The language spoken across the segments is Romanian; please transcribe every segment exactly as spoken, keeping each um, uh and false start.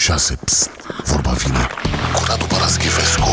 șase. Psst, vorba vine cu Radu Paraschivescu.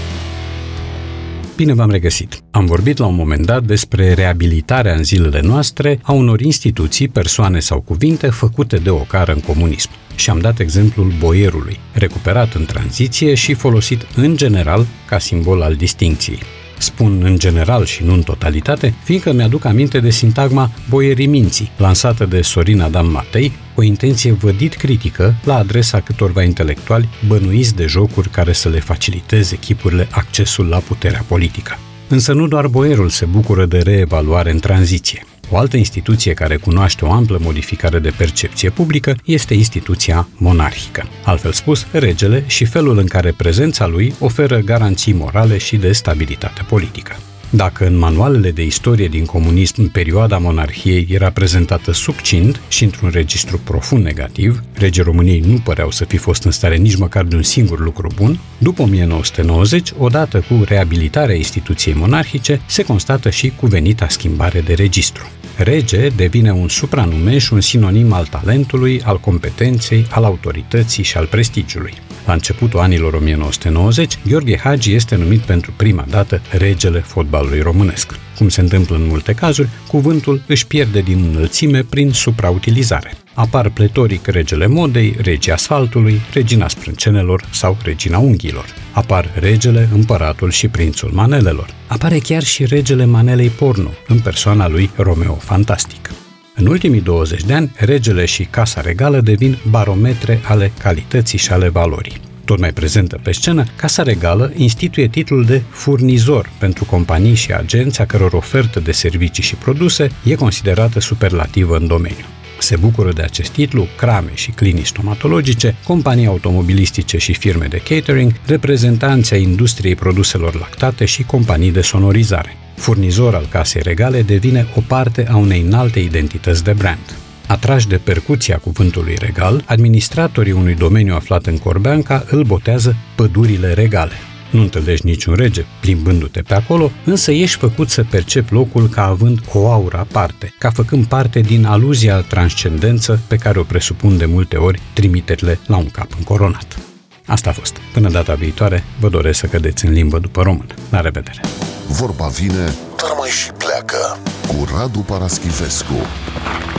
Bine v-am regăsit! Am vorbit la un moment dat despre reabilitarea în zilele noastre a unor instituții, persoane sau cuvinte făcute de ocară în comunism. Și am dat exemplul boierului, recuperat în tranziție și folosit în general ca simbol al distincției. Spun în general și nu în totalitate, fiindcă mi-aduc aminte de sintagma boierii minții, lansată de Sorin Adam Matei, cu o intenție vădit critică la adresa câtorva intelectuali bănuiți de jocuri care să le faciliteze chipurile accesul la puterea politică. Însă nu doar boierul se bucură de reevaluare în tranziție. O altă instituție care cunoaște o amplă modificare de percepție publică este instituția monarhică. Altfel spus, regele și felul în care prezența lui oferă garanții morale și de stabilitate politică. Dacă în manualele de istorie din comunism perioada monarhiei era prezentată succint și într-un registru profund negativ, regii României nu păreau să fi fost în stare nici măcar de un singur lucru bun, după o mie nouă sute nouăzeci, odată cu reabilitarea instituției monarhice, se constată și cuvenita schimbare de registru. Rege devine un supranume și un sinonim al talentului, al competenței, al autorității și al prestigiului. La începutul anilor o mie nouă sute nouăzeci, Gheorghe Hagi este numit pentru prima dată regele fotbalului românesc. Cum se întâmplă în multe cazuri, cuvântul își pierde din înălțime prin suprautilizare. Apar pletoric regele modei, regii asfaltului, regina sprâncenelor sau regina unghiilor. Apar regele, împăratul și prințul manelelor. Apare chiar și regele manelei porno, în persoana lui Romeo Fantastic. În ultimii douăzeci de ani, regele și casa regală devin barometre ale calității și ale valorii. Tot mai prezentă pe scenă, Casa Regală instituie titlul de furnizor pentru companii și agenți a căror ofertă de servicii și produse e considerată superlativă în domeniu. Se bucură de acest titlu crame și clinii stomatologice, companii automobilistice și firme de catering, reprezentanți ai industriei produselor lactate și companii de sonorizare. Furnizor al Casei Regale devine o parte a unei înalte identități de brand. Atrași de percuția cuvântului regal, administratorii unui domeniu aflat în Corbeanca îl botează Pădurile Regale. Nu întâlnești niciun rege plimbându-te pe acolo, însă ești făcut să percepi locul ca având o aură aparte, ca făcând parte din aluzia transcendență pe care o presupun de multe ori trimiterile la un cap încoronat. Asta a fost. Până data viitoare, vă doresc să cădeți în limbă după română. La revedere! Vorba vine, dar mai și pleacă cu Radu Paraschivescu.